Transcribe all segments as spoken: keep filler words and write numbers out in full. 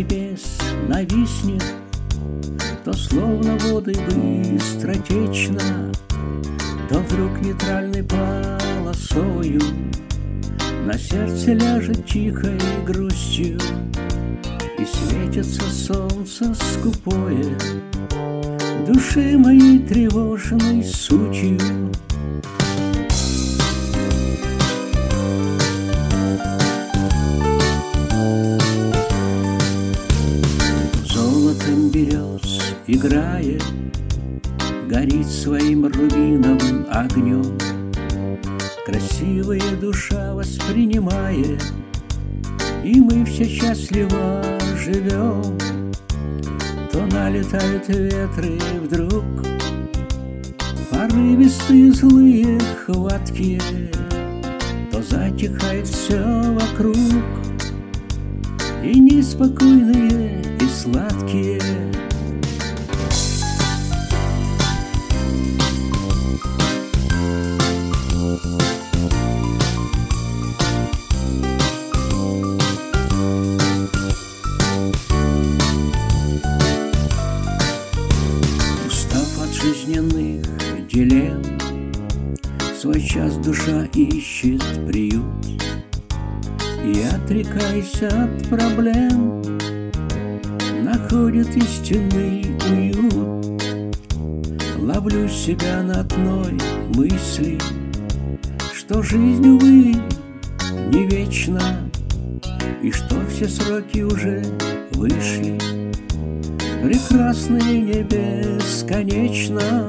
небес нависнет, то словно воды быстротечно, то вдруг нейтральной полосою на сердце ляжет тихой грустью, и светится солнце скупое души моей тревожной сутью. Золотом берез, играя, горит своим рубиновым огнем. Красивая душа воспринимая, и мы все счастливо живем. То налетают ветры вдруг, порывистые, злые, хваткие, то затихает все вокруг, и неспокойные, и сладкие. Жизненных дилемм свой час душа ищет приют, и, отрекаясь от проблем, находит истинный уют. Ловлю себя на одной мысли, что жизнь, увы, не вечна, и что все сроки уже вышли. Прекрасное не бесконечно.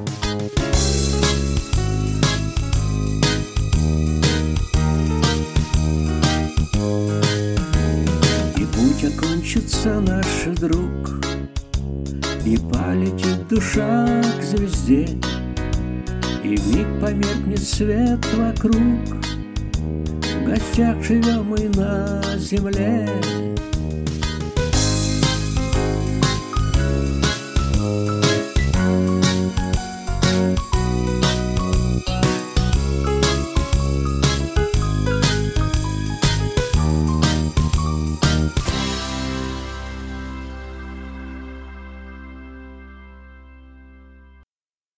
И путь окончится наш друг, и полетит душа к звезде, и вмиг померкнет свет вокруг. В гостях живем мы на земле.